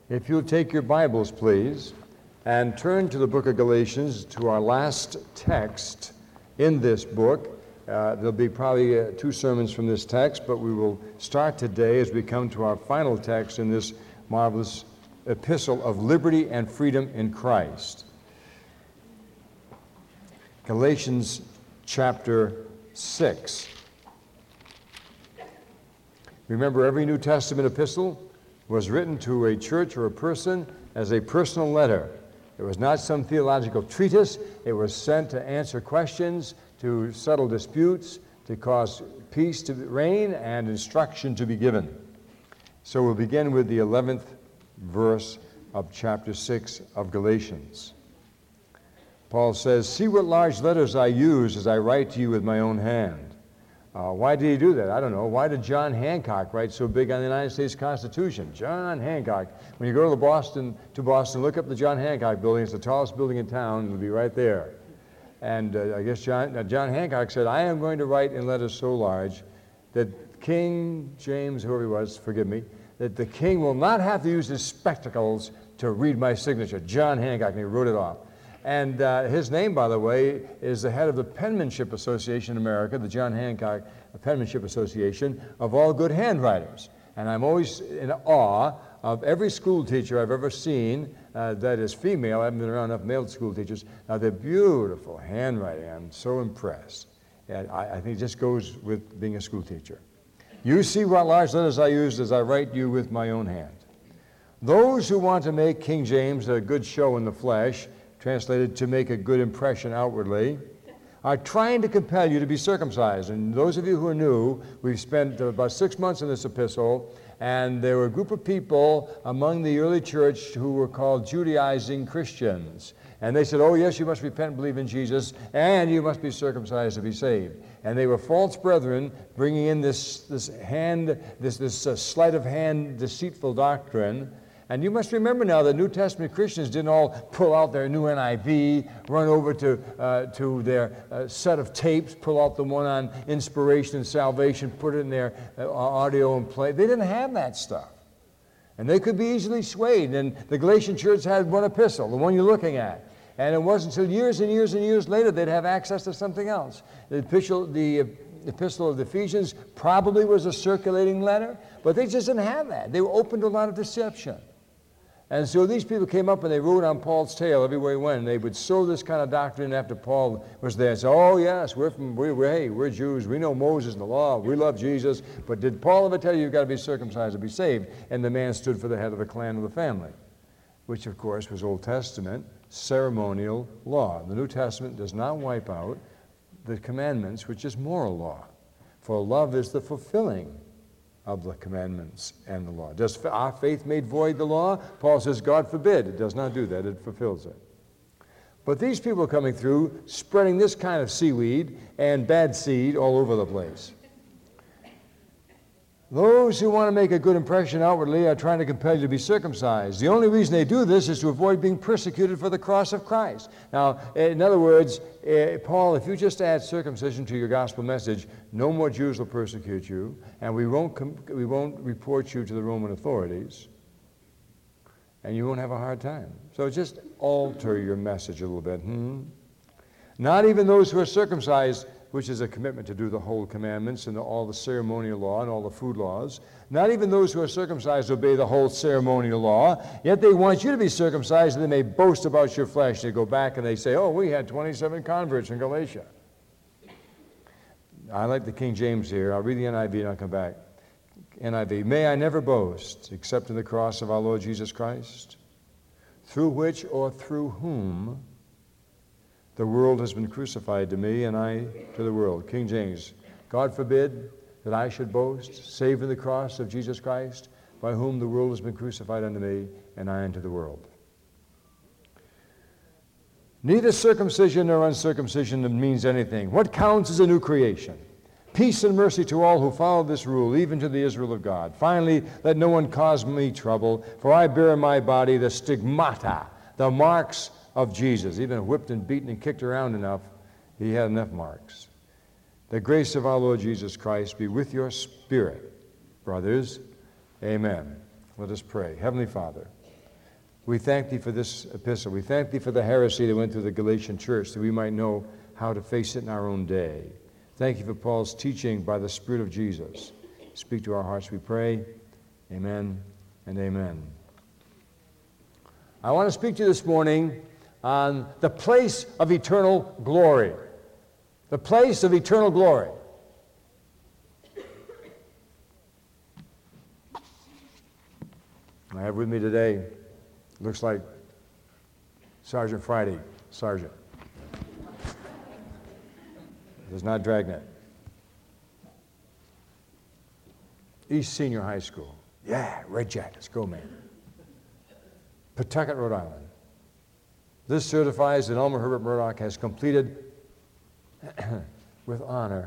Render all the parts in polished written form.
If you'll take your Bibles, please, and turn to the book of Galatians, to our last text in this book. There'll be probably 2 sermons from this text, but we will start today as we come to our final text in this marvelous epistle of liberty and freedom in Christ. Galatians chapter 6. Remember, every New Testament epistle was written to a church or a person as a personal letter. It was not some theological treatise. It was sent to answer questions, to settle disputes, to cause peace to reign, and instruction to be given. So we'll begin with the 11th verse of chapter 6 of Galatians. Paul says, "See what large letters I use as I write to you with my own hand." Why did he do that? I don't know. Why did John Hancock write so big on the United States Constitution? John Hancock. When you go to Boston, look up the John Hancock building. It's the tallest building in town. It'll be right there. And I guess John Hancock said, "I am going to write in letters so large that King James, whoever he was, forgive me, that the king will not have to use his spectacles to read my signature." John Hancock, and he wrote it off. And his name, by the way, is the head of the Penmanship Association in America, the John Hancock Penmanship Association, of all good handwriters. And I'm always in awe of every school teacher I've ever seen that is female. I haven't been around enough male school teachers. Now, they're beautiful handwriting. I'm so impressed. And I think it just goes with being a school teacher. "You see what large letters I used as I write you with my own hand. Those who want to make King James a good show in the flesh," translated to make a good impression outwardly, "are trying to compel you to be circumcised." And those of you who are new, we've spent about 6 months in this epistle, and there were a group of people among the early church who were called Judaizing Christians. And they said, "Oh yes, you must repent and believe in Jesus, and you must be circumcised to be saved." And they were false brethren bringing in this sleight of hand deceitful doctrine. And you must remember now that New Testament Christians didn't all pull out their new NIV, run over to their set of tapes, pull out the one on inspiration and salvation, put it in their audio and play. They didn't have that stuff. And they could be easily swayed. And the Galatian church had one epistle, the one you're looking at. And it wasn't until years and years and years later they'd have access to something else. The epistle of the Ephesians probably was a circulating letter, but they just didn't have that. They were open to a lot of deception. And so these people came up and they rode on Paul's tail everywhere he went. And they would sow this kind of doctrine after Paul was there. So, "Oh yes, we're Jews. We know Moses and the law. We love Jesus. But did Paul ever tell you you've got to be circumcised to be saved?" And the man stood for the head of the clan of the family, which of course was Old Testament ceremonial law. The New Testament does not wipe out the commandments, which is moral law. For love is the fulfilling of the commandments and the law. Does our faith made void the law? Paul says, God forbid. It does not do that. It fulfills it. But these people are coming through, spreading this kind of seaweed and bad seed all over the place. Those who want to make a good impression outwardly are trying to compel you to be circumcised. The only reason they do this is to avoid being persecuted for the cross of Christ. Now, in other words, Paul, if you just add circumcision to your gospel message, no more Jews will persecute you, and we won't report you to the Roman authorities, and you won't have a hard time. So just alter your message a little bit. Not even those who are circumcised, which is a commitment to do the whole commandments and all the ceremonial law and all the food laws. Not even those who are circumcised obey the whole ceremonial law, yet they want you to be circumcised and they may boast about your flesh. They go back and they say, "Oh, we had 27 converts in Galatia." I like the King James here. I'll read the NIV and I'll come back. NIV, "May I never boast except in the cross of our Lord Jesus Christ, through which or through whom the world has been crucified to me, and I to the world." King James, "God forbid that I should boast, save in the cross of Jesus Christ, by whom the world has been crucified unto me, and I unto the world." Neither circumcision nor uncircumcision means anything. What counts is a new creation. Peace and mercy to all who follow this rule, even to the Israel of God. Finally, let no one cause me trouble, for I bear in my body the stigmata, the marks of Jesus. Even whipped and beaten and kicked around enough, he had enough marks. The grace of our Lord Jesus Christ be with your spirit, brothers. Amen. Let us pray. Heavenly Father, We thank thee for this epistle. We thank thee for the heresy that went through the Galatian church, that we might know how to face it in our own day. Thank you for Paul's teaching by the Spirit of Jesus. Speak to our hearts, we pray. Amen and amen. I want to speak to you this morning on the place of eternal glory. The place of eternal glory. I have with me today, looks like Sergeant Friday, Sergeant. It is not Dragnet. East Senior High School. Yeah, Red Jackets, go man. Pawtucket, Rhode Island. This certifies that Elmer Herbert Murdoch has completed with honor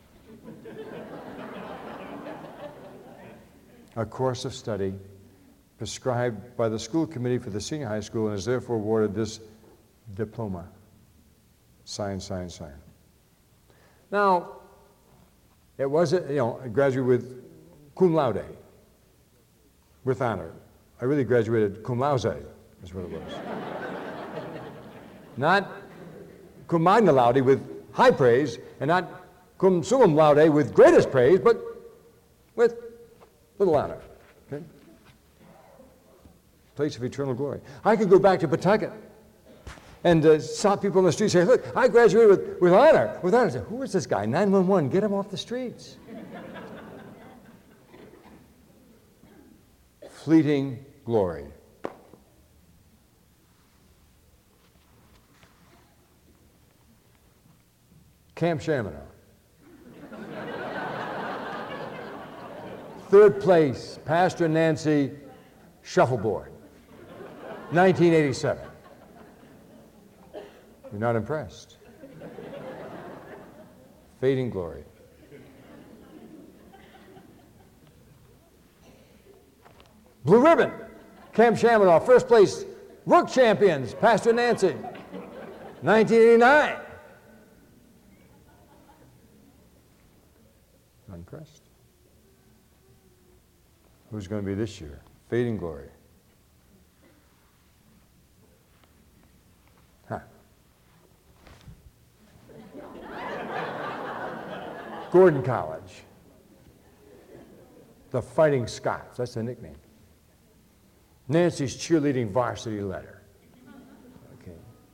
a course of study prescribed by the school committee for the senior high school and is therefore awarded this diploma. Sign, sign, sign. Now, it wasn't, I graduated with cum laude, with honor. I really graduated cum laude, is what it was. Not cum magna laude with high praise, and not cum summum laude with greatest praise, but with little honor. Okay? Place of eternal glory. I could go back to Pawtucket and stop people in the street and say, look, I graduated with honor. With honor. I say, who is this guy? 911, get him off the streets. Fleeting glory. Camp Chaminade. Third place, Pastor Nancy Shuffleboard, 1987. You're not impressed. Fading glory. Blue Ribbon, Camp Chaminade, first place, Rook champions, Pastor Nancy, 1989. Impressed. Who's going to be this year? Fading glory. Huh. Gordon College. The Fighting Scots, that's the nickname. Nancy's cheerleading varsity letter. Okay.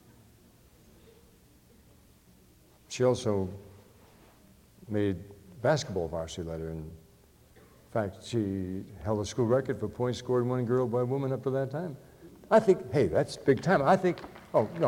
She also made basketball varsity letter. In fact, she held a school record for points scored in one girl by a woman up to that time. I think, hey, that's big time. I think, oh, no.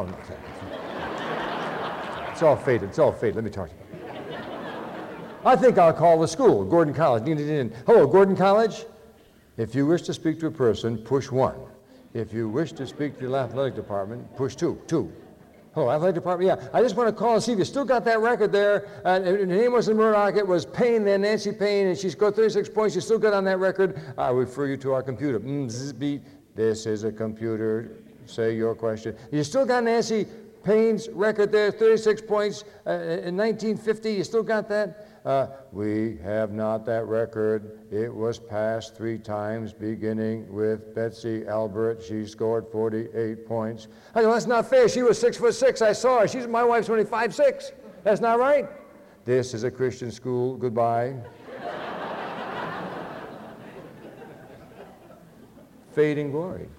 It's all faded. It's all faded. Let me talk to you. I think I'll call the school, Gordon College. Hello, Gordon College. If you wish to speak to a person, push 1. If you wish to speak to the athletic department, push 2. 2. Hello, athletic department, yeah. I just want to call and see if you still got that record there. Her name wasn't Murdoch, it was Payne, then Nancy Payne, and she scored 36 points. You still got on that record. I refer you to our computer. This is a computer. Say your question. You still got Nancy Payne's record there, 36 points in 1950. You still got that? We have not that record. It was passed 3 times, beginning with Betsy Albert. She scored 48 points. I go, that's not fair. She was 6'6". I saw her. My wife's only 5'6". That's not right. This is a Christian school. Goodbye. Fading glory.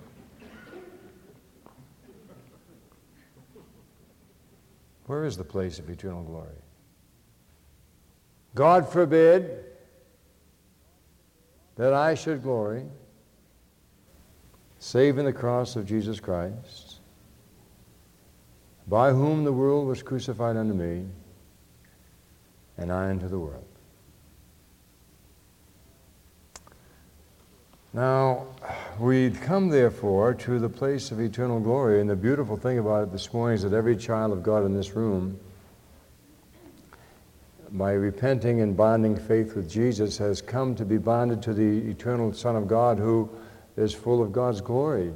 Where is the place of eternal glory? God forbid that I should glory save in the cross of Jesus Christ, by whom the world was crucified unto me, and I unto the world. Now, we come therefore to the place of eternal glory, and the beautiful thing about it this morning is that every child of God in this room, by repenting and bonding faith with Jesus, has come to be bonded to the eternal Son of God, who is full of God's glory.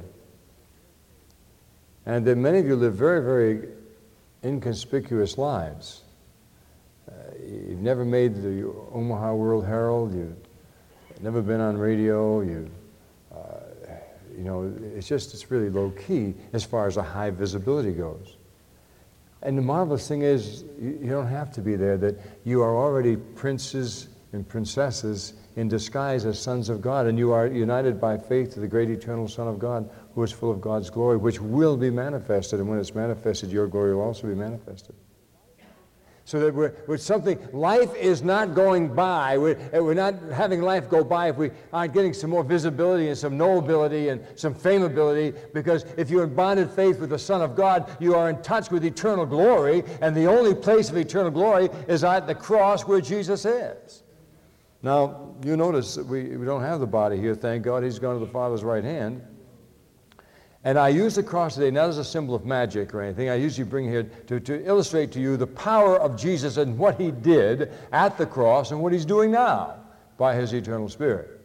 And that many of you live very, very inconspicuous lives. You've never made the Omaha World Herald. You've never been on radio. it's really low key as far as the high visibility goes. And the marvelous thing is, you don't have to be there, that you are already princes and princesses in disguise as sons of God, and you are united by faith to the great eternal Son of God, who is full of God's glory, which will be manifested, and when it's manifested, your glory will also be manifested. So that we're something, life is not going by. We're not having life go by if we aren't getting some more visibility and some knowability and some fameability, because if you're in bonded faith with the Son of God, you are in touch with eternal glory, and the only place of eternal glory is at the cross where Jesus is. Now, you notice that we don't have the body here, thank God. He's gone to the Father's right hand. And I use the cross today not as a symbol of magic or anything. I usually bring here to illustrate to you the power of Jesus and what he did at the cross and what he's doing now by his eternal Spirit.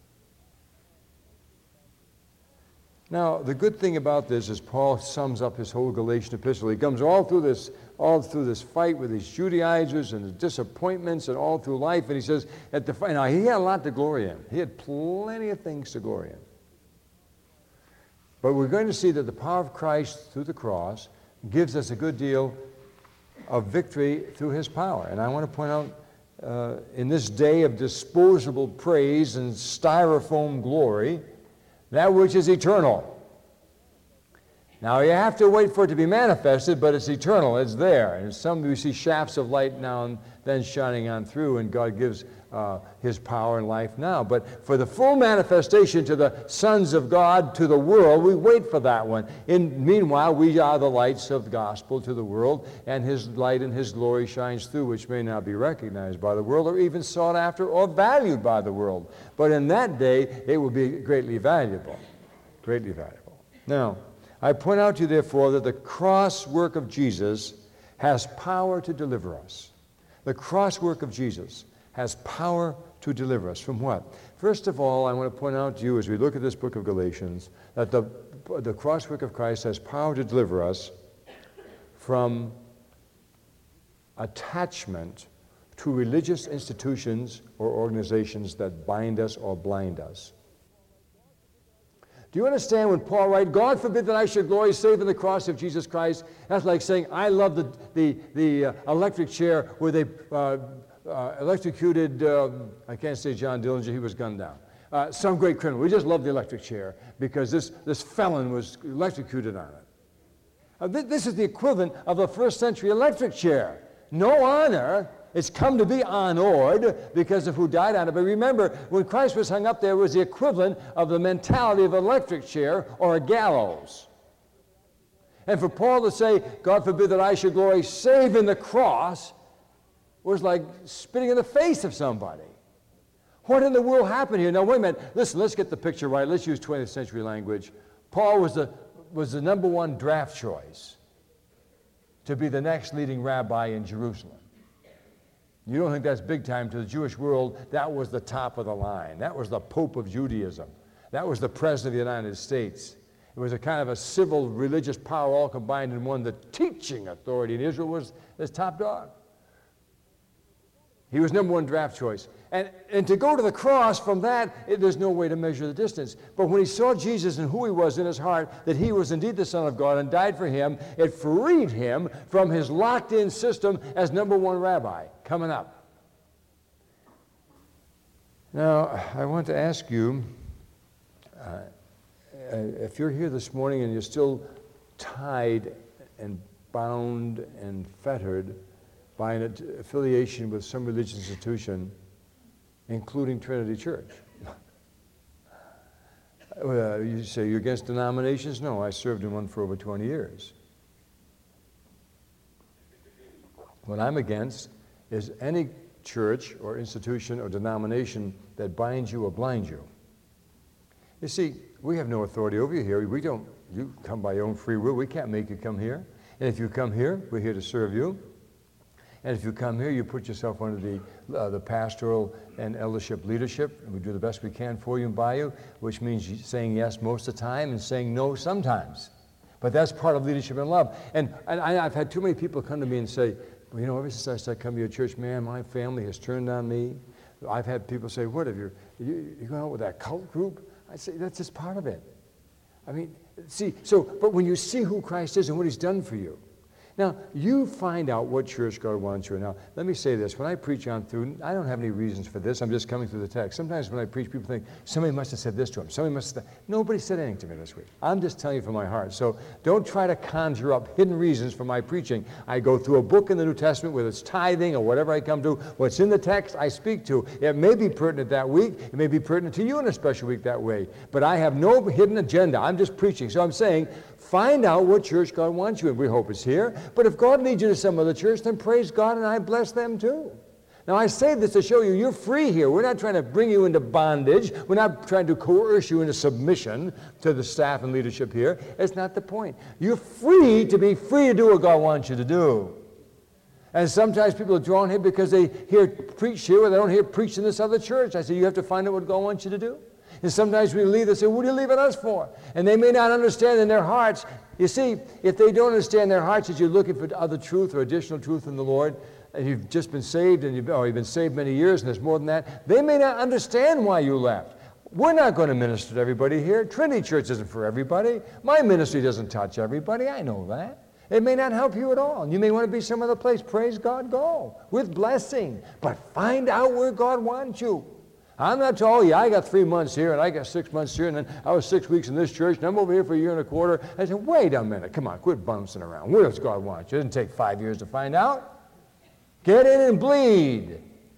Now, the good thing about this is Paul sums up his whole Galatian epistle. He comes all through this fight with these Judaizers and the disappointments and all through life, and he says, now he had a lot to glory in. He had plenty of things to glory in. But we're going to see that the power of Christ through the cross gives us a good deal of victory through his power. And I want to point out, in this day of disposable praise and styrofoam glory, that which is eternal. Now, you have to wait for it to be manifested, but it's eternal. It's there. And some we see shafts of light now and then shining on through, and God gives his power and life now. But for the full manifestation to the sons of God, to the world, we wait for that one. Meanwhile, we are the lights of the gospel to the world, and his light and his glory shines through, which may not be recognized by the world or even sought after or valued by the world. But in that day, it will be greatly valuable. Greatly valuable. Now, I point out to you, therefore, that the cross work of Jesus has power to deliver us. The cross work of Jesus has power to deliver us from what? First of all, I want to point out to you as we look at this book of Galatians that the cross work of Christ has power to deliver us from attachment to religious institutions or organizations that bind us or blind us. Do you understand when Paul writes, God forbid that I should glory save in the cross of Jesus Christ? That's like saying, I love the electric chair where they electrocuted, I can't say John Dillinger, he was gunned down. Some great criminal. We just love the electric chair because this felon was electrocuted on it. This is the equivalent of the first century electric chair. No honor. It's come to be honored because of who died on it. But remember, when Christ was hung up there, it was the equivalent of the mentality of an electric chair or a gallows. And for Paul to say, God forbid that I should glory save in the cross, was like spitting in the face of somebody. What in the world happened here? Now, wait a minute. Listen, let's get the picture right. Let's use 20th century language. Paul was the number one draft choice to be the next leading rabbi in Jerusalem. You don't think that's big time to the Jewish world? That was the top of the line. That was the Pope of Judaism. That was the President of the United States. It was a kind of a civil religious power all combined in one. The teaching authority in Israel was his top dog. He was number one draft choice. And to go to the cross from that, there's no way to measure the distance. But when he saw Jesus and who he was in his heart, that he was indeed the Son of God and died for him, it freed him from his locked-in system as number one rabbi. Coming up. Now, I want to ask you, if you're here this morning and you're still tied and bound and fettered by an affiliation with some religious institution, including Trinity Church. You say you're against denominations? No, I served in one for over 20 years. What I'm against is any church or institution or denomination that binds you or blinds you. You see, we have no authority over you here. You come by your own free will. We can't make you come here. And if you come here, we're here to serve you. And if you come here, you put yourself under the pastoral and eldership leadership. And we do the best we can for you and by you, which means saying yes most of the time and saying no sometimes. But that's part of leadership and love. And I've had too many people come to me and say, well, you know, ever since I started coming to your church, man, my family has turned on me. I've had people say, what, have you going out with that cult group? I say, that's just part of it. I mean, but when you see who Christ is and what he's done for you, now, you find out what church God wants you. Now, let me say this. When I preach on through, I don't have any reasons for this. I'm just coming through the text. Sometimes when I preach, people think, somebody must have said this to him. Somebody must have. Nobody said anything to me this week. I'm just telling you from my heart. So don't try to conjure up hidden reasons for my preaching. I go through a book in the New Testament, whether it's tithing or whatever I come to. What's in the text, I speak to. It may be pertinent that week. It may be pertinent to you in a special week that way. But I have no hidden agenda. I'm just preaching. So I'm saying, find out what church God wants you in. We hope it's here. But if God leads you to some other church, then praise God, and I bless them too. Now, I say this to show you you're free here. We're not trying to bring you into bondage. We're not trying to coerce you into submission to the staff and leadership here. It's not the point. You're free to be free to do what God wants you to do. And sometimes people are drawn here because they hear preach here, or they don't hear preach in this other church. I say, you have to find out what God wants you to do. And sometimes we leave, they say, what are you leaving us for? And they may not understand in their hearts. You see, if they don't understand in their hearts that you're looking for other truth or additional truth in the Lord, and you've just been saved, and you've been saved many years, and there's more than that, they may not understand why you left. We're not going to minister to everybody here. Trinity Church isn't for everybody. My ministry doesn't touch everybody. I know that. It may not help you at all. You may want to be some other place. Praise God, go with blessing. But find out where God wants you. I'm not telling you, I got 3 months here, and I got 6 months here, and then I was 6 weeks in this church, and I'm over here for a year and a quarter. I said, wait a minute, come on, quit bouncing around. Where does God want you? It doesn't take 5 years to find out. Get in and bleed.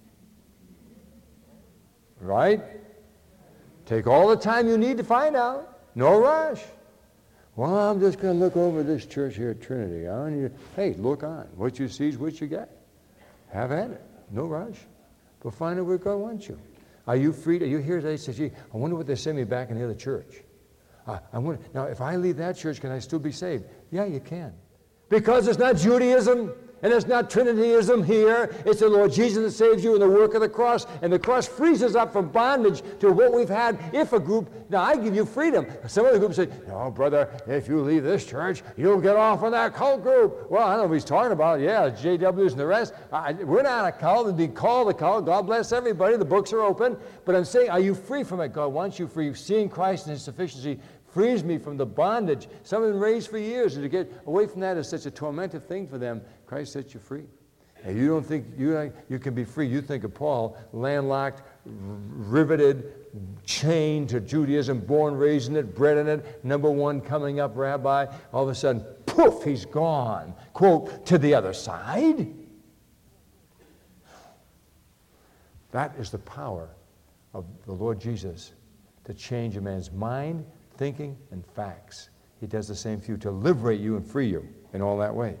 Right? Take all the time you need to find out. No rush. Well, I'm just going to look over this church here at Trinity. Hey, look on. What you see is what you get. Have at it. No rush. But find out where God wants you. Are you free? Are you here today? Say, gee, I wonder what they send me back in the other church. Now, if I leave that church, can I still be saved? Yeah, you can. Because it's not Judaism, and it's not Trinityism here. It's the Lord Jesus that saves you in the work of the cross. And the cross frees us up from bondage to what we've had if a group, now I give you freedom. Some of the groups say, no, brother, if you leave this church, you'll get off on that cult group. Well, I don't know what he's talking about. Yeah, JWs and the rest. We're not a cult. It'd be called a cult. God bless everybody. The books are open. But I'm saying, are you free from it? God wants you free. Seeing Christ and his sufficiency frees me from the bondage. Some have been raised for years, and to get away from that is such a tormentive thing for them. Christ sets you free. And you don't think you can be free. You think of Paul, landlocked, riveted, chained to Judaism, born, raised in it, bred in it, number one coming up rabbi. All of a sudden, poof, he's gone. Quote, to the other side. That is the power of the Lord Jesus to change a man's mind, thinking, and facts. He does the same for you, to liberate you and free you in all that way.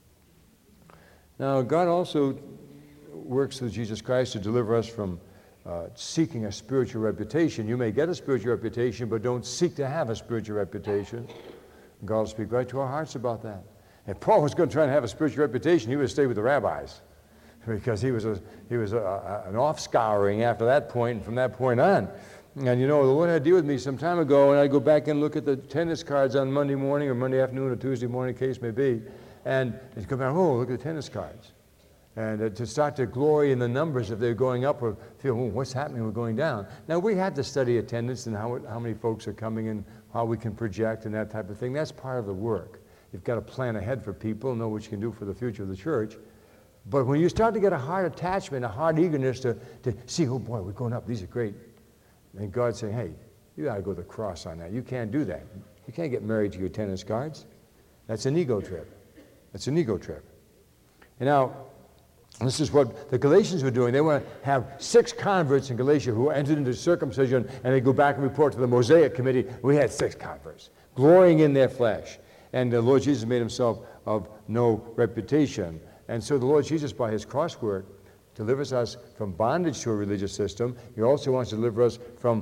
Now, God also works through Jesus Christ to deliver us from seeking a spiritual reputation. You may get a spiritual reputation, but don't seek to have a spiritual reputation. God will speak right to our hearts about that. If Paul was going to try and have a spiritual reputation, he would stay with the rabbis, because he was an off-scouring after that point, and from that point on. And you know, the Lord had to deal with me some time ago, and I'd go back and look at the tennis cards on Monday morning or Monday afternoon or Tuesday morning, case may be, and he'd come back, oh, look at the tennis cards. And to start to glory in the numbers if they're going up, or feel, oh, what's happening, we're going down. Now, we had to study attendance and how many folks are coming and how we can project and that type of thing. That's part of the work. You've got to plan ahead for people, know what you can do for the future of the church. But when you start to get a heart attachment, a heart eagerness to see, oh boy, we're going up, these are great. And God's saying, hey, you got to go to the cross on that. You can't do that. You can't get married to your tennis cards. That's an ego trip. That's an ego trip. And now, this is what the Galatians were doing. They want to have 6 converts in Galatia who entered into circumcision, and they go back and report to the Mosaic Committee, we had 6 converts, glorying in their flesh. And the Lord Jesus made himself of no reputation. And so the Lord Jesus, by his cross work, delivers us from bondage to a religious system. He also wants to deliver us from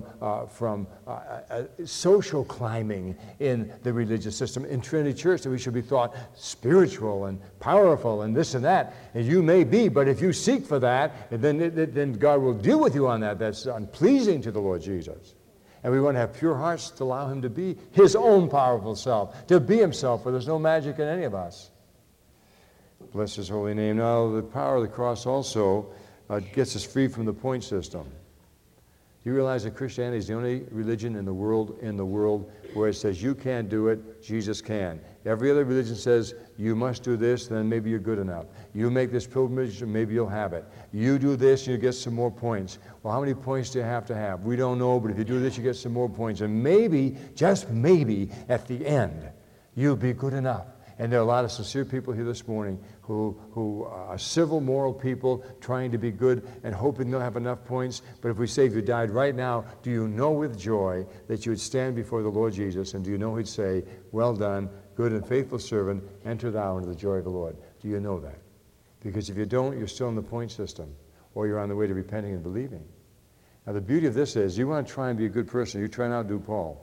social climbing in the religious system. In Trinity Church, that we should be thought spiritual and powerful and this and that. And you may be, but if you seek for that, then God will deal with you on that. That's unpleasing to the Lord Jesus. And we want to have pure hearts to allow him to be his own powerful self, to be himself, for there's no magic in any of us. Bless his holy name. Now, the power of the cross also gets us free from the point system. You realize that Christianity is the only religion in the world where it says you can't do it, Jesus can. Every other religion says you must do this, then maybe you're good enough. You make this pilgrimage, maybe you'll have it. You do this, you get some more points. Well, how many points do you have to have? We don't know, but if you do this, you get some more points. And maybe, just maybe, at the end, you'll be good enough. And there are a lot of sincere people here this morning who are civil, moral people trying to be good and hoping they'll have enough points. But if we say, if you died right now, do you know with joy that you would stand before the Lord Jesus, and do you know he'd say, well done, good and faithful servant, enter thou into the joy of the Lord? Do you know that? Because if you don't, you're still in the point system, or you're on the way to repenting and believing. Now the beauty of this is, you want to try and be a good person, you try not to do Paul.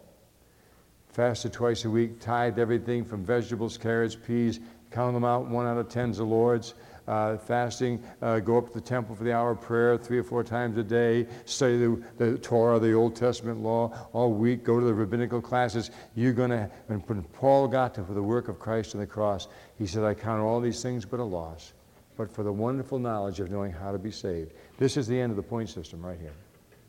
Fasted twice a week, tithed everything from vegetables, carrots, peas, count them out, 1 out of 10's the Lord's. Fasting, go up to the temple for the hour of prayer 3 or 4 times a day, study the Torah, the Old Testament law all week, go to the rabbinical classes. You're going to, when Paul got to the work of Christ on the cross, he said, I count all these things but a loss, but for the wonderful knowledge of knowing how to be saved. This is the end of the point system right here.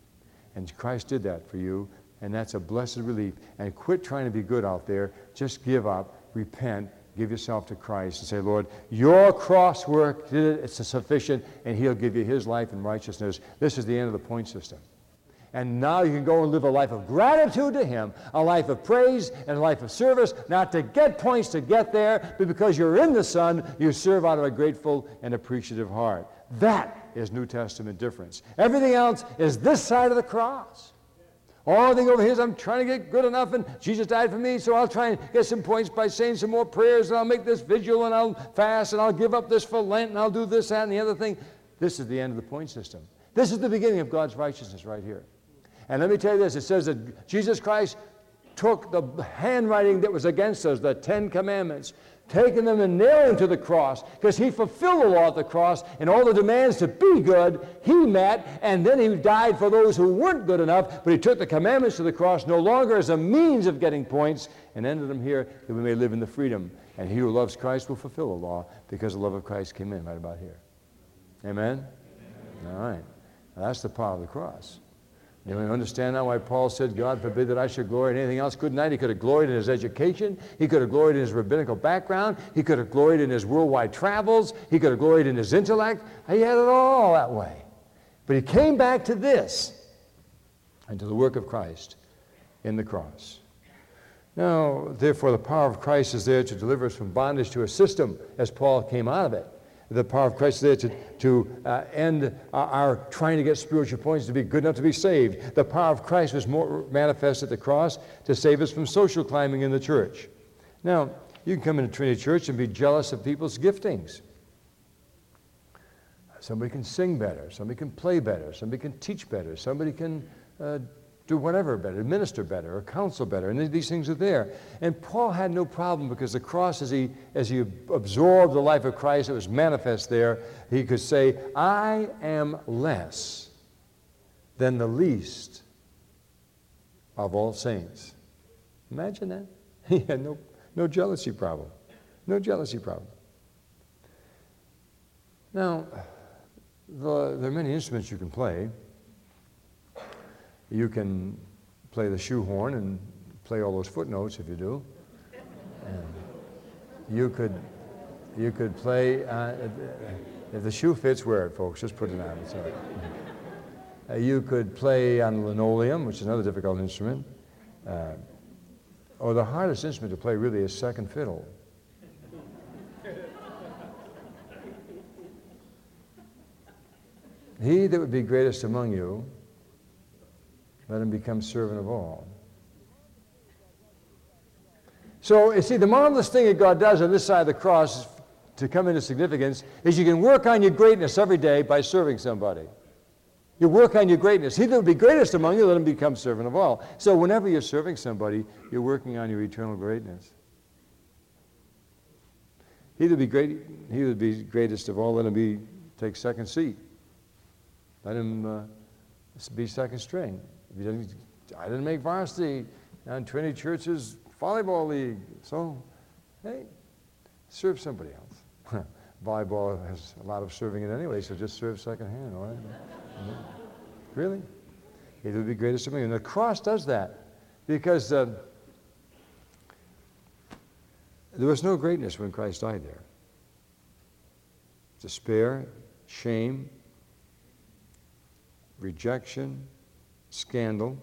And Christ did that for you. And that's a blessed relief. And quit trying to be good out there. Just give up, repent, give yourself to Christ, and say, Lord, your cross work did it, it's sufficient, and he'll give you his life and righteousness. This is the end of the point system. And now you can go and live a life of gratitude to him, a life of praise and a life of service, not to get points to get there, but because you're in the Son, you serve out of a grateful and appreciative heart. That is New Testament difference. Everything else is this side of the cross. All I think over here is I'm trying to get good enough, and Jesus died for me, so I'll try and get some points by saying some more prayers, and I'll make this vigil, and I'll fast, and I'll give up this for Lent, and I'll do this, that, and the other thing. This is the end of the point system. This is the beginning of God's righteousness right here. And let me tell you this. It says that Jesus Christ took the handwriting that was against us, the 10 Commandments, taking them and nailing them to the cross, because he fulfilled the law at the cross, and all the demands to be good he met, and then he died for those who weren't good enough, but he took the commandments to the cross no longer as a means of getting points, and ended them here that we may live in the freedom. And he who loves Christ will fulfill the law, because the love of Christ came in right about here. Amen? Amen. All right. Now, that's the power of the cross. You understand now why Paul said, God forbid that I should glory in anything else? Couldn't I? He could have gloried in his education. He could have gloried in his rabbinical background. He could have gloried in his worldwide travels. He could have gloried in his intellect. He had it all that way. But he came back to this and to the work of Christ in the cross. Now, therefore, the power of Christ is there to deliver us from bondage to a system as Paul came out of it. The power of Christ is there to end our trying to get spiritual points to be good enough to be saved. The power of Christ was more manifest at the cross to save us from social climbing in the church. Now, you can come into Trinity Church and be jealous of people's giftings. Somebody can sing better. Somebody can play better. Somebody can teach better. Somebody can do whatever better, minister better, or counsel better, and these things are there. And Paul had no problem, because the cross, as he absorbed the life of Christ, it was manifest there. He could say, I am less than the least of all saints. Imagine that. He had no jealousy problem. No jealousy problem. Now, there are many instruments you can play. You can play the shoehorn and play all those footnotes if you do. And you could play, if the shoe fits, wear it, folks. Just put it on. It's all right. You could play on linoleum, which is another difficult instrument. Or the hardest instrument to play really is second fiddle. He that would be greatest among you, let him become servant of all. So, you see, the marvelous thing that God does on this side of the cross to come into significance is you can work on your greatness every day by serving somebody. You work on your greatness. He that would be greatest among you, let him become servant of all. So whenever you're serving somebody, you're working on your eternal greatness. He that would be greatest of all, let him take second seat. Let him be second string. I didn't make varsity on Trinity Church's volleyball league, so hey, serve somebody else. Volleyball has a lot of serving it anyway, so just serve second hand, all right? Really? he that would be greatest among you. And the cross does that because there was no greatness when Christ died there. Despair, shame, rejection, scandal.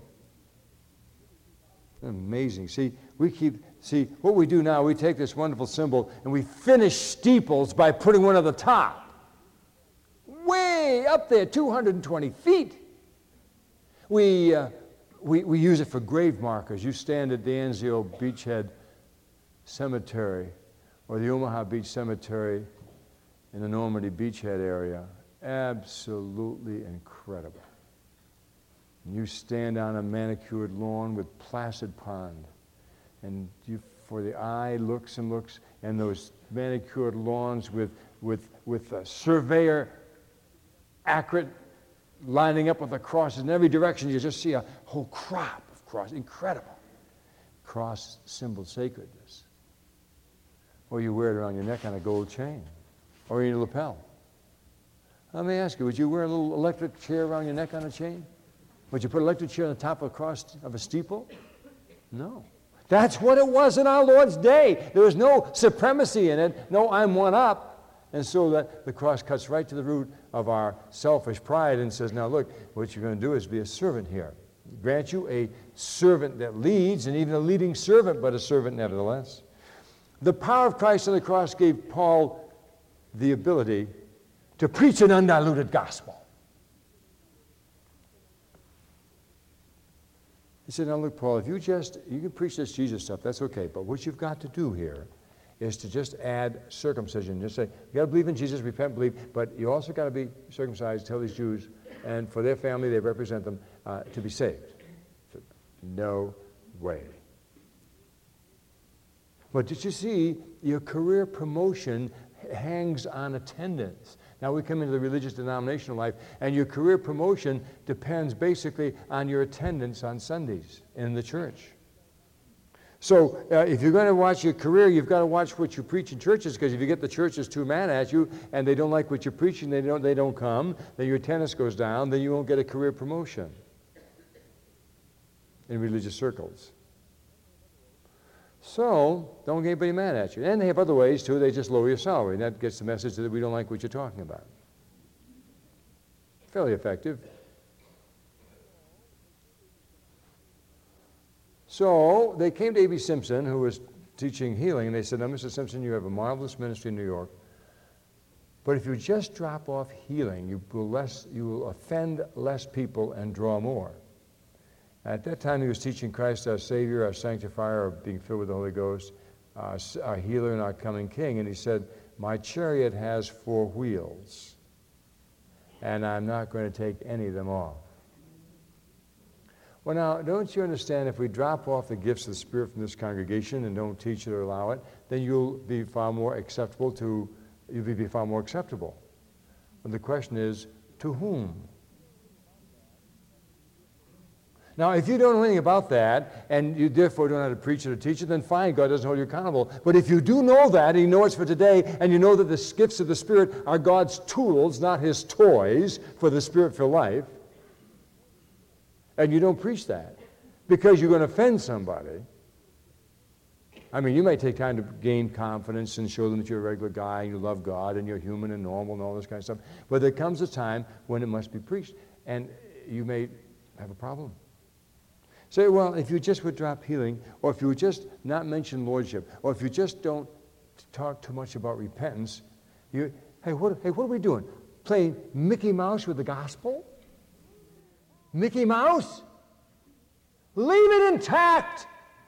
Amazing. See, what we do now, we take this wonderful symbol and we finish steeples by putting one at the top. Way up there, 220 feet. We use it for grave markers. You stand at the Anzio Beachhead Cemetery or the Omaha Beach Cemetery in the Normandy Beachhead area. Absolutely incredible. You stand on a manicured lawn with placid pond, and for the eye looks and looks, and those manicured lawns with a surveyor accurate lining up with the crosses in every direction. You just see a whole crop of crosses. Incredible. Cross symbol sacredness. Or you wear it around your neck on a gold chain, or in your lapel. Let me ask you, would you wear a little electric chair around your neck on a chain? Would you put an electric chair on the top of a cross of a steeple? No. That's what it was in our Lord's day. There was no supremacy in it. No, I'm one up. And so that the cross cuts right to the root of our selfish pride and says, now look, what you're going to do is be a servant here. Grant you a servant that leads, and even a leading servant, but a servant nevertheless. The power of Christ on the cross gave Paul the ability to preach an undiluted gospel. He said, now look, Paul, if you can preach this Jesus stuff, that's okay, but what you've got to do here is to just add circumcision. Just say, you got to believe in Jesus, repent, believe, but you also got to be circumcised, tell these Jews, and for their family, they represent them, to be saved. So, no way. But did you see, your career promotion hangs on attendance. Now we come into the religious denominational life, and your career promotion depends basically on your attendance on Sundays in the church. So if you're going to watch your career, you've got to watch what you preach in churches, because if you get the churches too mad at you and they don't like what you're preaching, they don't come, then your attendance goes down, then you won't get a career promotion in religious circles. So don't get anybody mad at you. And they have other ways too. They just lower your salary, and that gets the message that we don't like what you're talking about. Fairly effective. So they came to A.B. Simpson, who was teaching healing, and they said, now, Mr. Simpson, you have a marvelous ministry in New York, but if you just drop off healing, you will offend less people and draw more. At that time, he was teaching Christ our Savior, our Sanctifier, our being filled with the Holy Ghost, our Healer and our coming King. And he said, my chariot has 4 wheels, and I'm not going to take any of them off. Well, now, don't you understand, if we drop off the gifts of the Spirit from this congregation and don't teach it or allow it, then you'll be far more acceptable. But the question is, to whom? Now, if you don't know anything about that, and you therefore don't know how to preach it or teach it, then fine, God doesn't hold you accountable. But if you do know that, and you know it's for today, and you know that the gifts of the Spirit are God's tools, not His toys for the Spirit-filled life, and you don't preach that because you're going to offend somebody. I mean, you may take time to gain confidence and show them that you're a regular guy and you love God and you're human and normal and all this kind of stuff. But there comes a time when it must be preached, and you may have a problem. Say, well, if you just would drop healing, or if you would just not mention lordship, or if you just don't talk too much about repentance, hey, what are we doing? Playing Mickey Mouse with the gospel? Mickey Mouse? Leave it intact.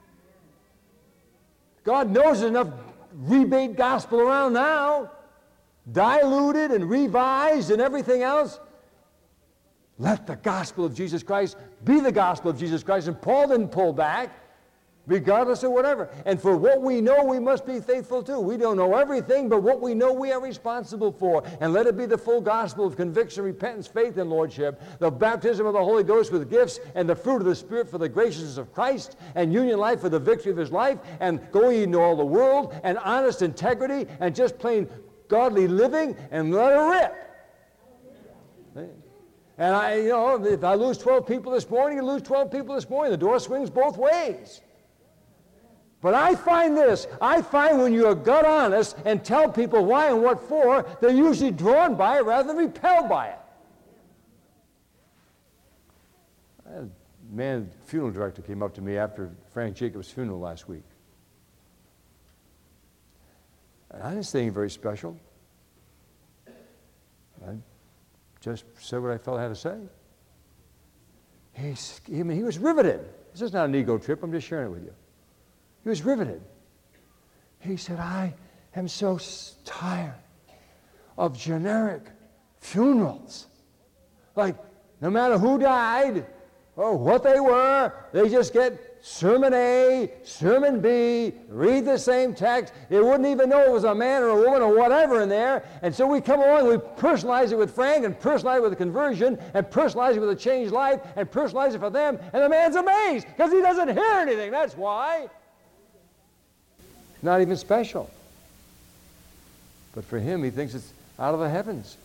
God knows there's enough rebate gospel around now, diluted and revised and everything else. Let the gospel of Jesus Christ be the gospel of Jesus Christ. And Paul didn't pull back, regardless of whatever. And for what we know, we must be faithful to. We don't know everything, but what we know we are responsible for. And let it be the full gospel of conviction, repentance, faith, and lordship, the baptism of the Holy Ghost with gifts, and the fruit of the Spirit for the graciousness of Christ, and union life for the victory of His life, and go ye into all the world, and honest integrity, and just plain godly living, and let it rip. And if I lose 12 people this morning, you lose 12 people this morning. The door swings both ways. But I find when you're gut honest and tell people why and what for, they're usually drawn by it rather than repelled by it. A man, funeral director, came up to me after Frank Jacobs' funeral last week. And I didn't say anything very special. I just said what I felt I had to say. He was riveted. This is not an ego trip. I'm just sharing it with you. He was riveted. He said, I am so tired of generic funerals. Like, no matter who died or what they were, they just get sermon A, sermon B, read the same text. They wouldn't even know it was a man or a woman or whatever in there. And so we come along, we personalize it with Frank, and personalize it with a conversion, and personalize it with a changed life, and personalize it for them. And the man's amazed because he doesn't hear anything. That's why. Not even special. But for him, he thinks it's out of the heavens.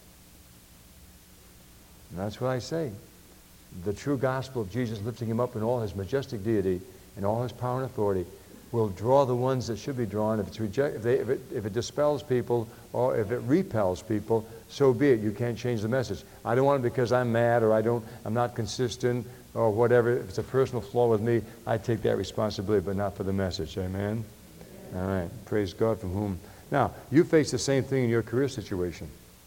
And that's what I say. The true gospel of Jesus lifting him up in all his majestic deity and all his power and authority will draw the ones that should be drawn. If it's if it dispels people or if it repels people, so be it. You can't change the message. I don't want it because I'm mad or I'm not consistent or whatever. If it's a personal flaw with me, I take that responsibility, but not for the message. Amen? All right. Praise God from whom. Now, you face the same thing in your career situation.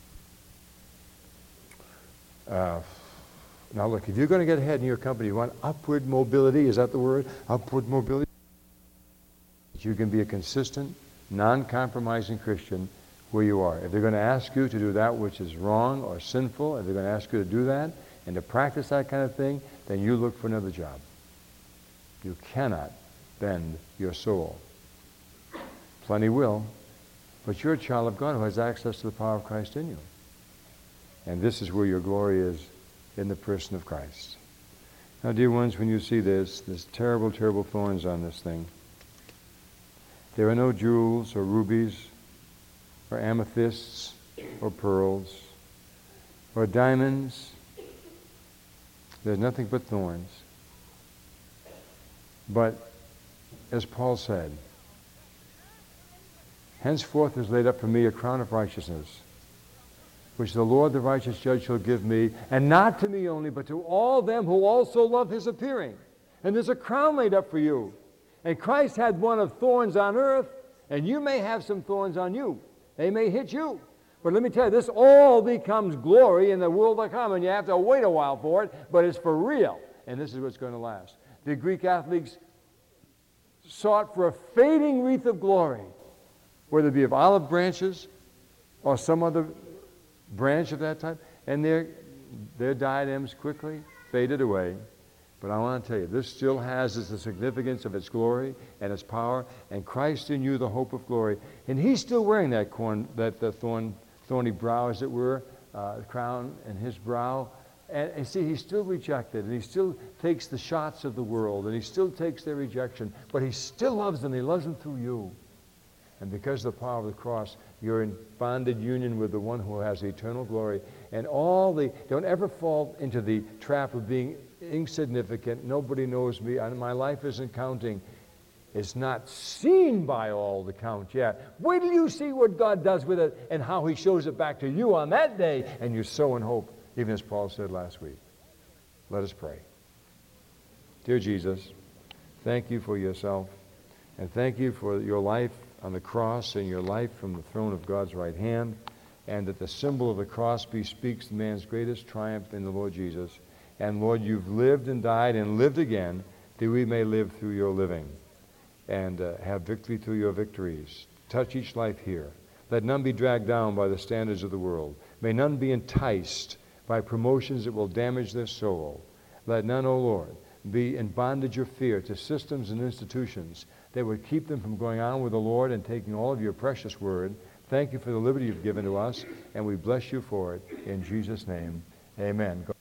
Now look, if you're going to get ahead in your company, you want upward mobility, is that the word? Upward mobility. You can be a consistent, non-compromising Christian where you are. If they're going to ask you to do that which is wrong or sinful, if they're going to ask you to do that and to practice that kind of thing, then you look for another job. You cannot bend your soul. Plenty will, but you're a child of God who has access to the power of Christ in you. And this is where your glory is, in the person of Christ. Now, dear ones, when you see this, there's terrible, terrible thorns on this thing. There are no jewels or rubies or amethysts or pearls or diamonds. There's nothing but thorns. But, as Paul said, henceforth is laid up for me a crown of righteousness, which the Lord the righteous judge shall give me, and not to me only, but to all them who also love his appearing. And there's a crown laid up for you. And Christ had one of thorns on earth, and you may have some thorns on you. They may hit you. But let me tell you, this all becomes glory in the world to come, and you have to wait a while for it, but it's for real. And this is what's going to last. The Greek athletes sought for a fading wreath of glory, whether it be of olive branches or some other branch of that type, and their diadems quickly faded away. But I want to tell you, this still has the significance of its glory and its power, and Christ in you, the hope of glory. And he's still wearing that thorny brow, as it were, crown in his brow. And see, he's still rejected, and he still takes the shots of the world, and he still takes their rejection, but he still loves them. He loves them through you. And because of the power of the cross, you're in bonded union with the one who has eternal glory. And don't ever fall into the trap of being insignificant. Nobody knows me. My life isn't counting. It's not seen by all to count yet. Wait till you see what God does with it and how he shows it back to you on that day. And you sow in hope, even as Paul said last week. Let us pray. Dear Jesus, thank you for yourself. And thank you for your life on the cross and your life from the throne of God's right hand, and that the symbol of the cross bespeaks man's greatest triumph in the Lord Jesus. And Lord, you've lived and died and lived again that we may live through your living and have victory through your victories. Touch each life here. Let none be dragged down by the standards of the world. May none be enticed by promotions that will damage their soul. Let none, O Lord, be in bondage or fear to systems and institutions that would keep them from going on with the Lord and taking all of your precious word. Thank you for the liberty you've given to us, and we bless you for it. In Jesus' name, amen.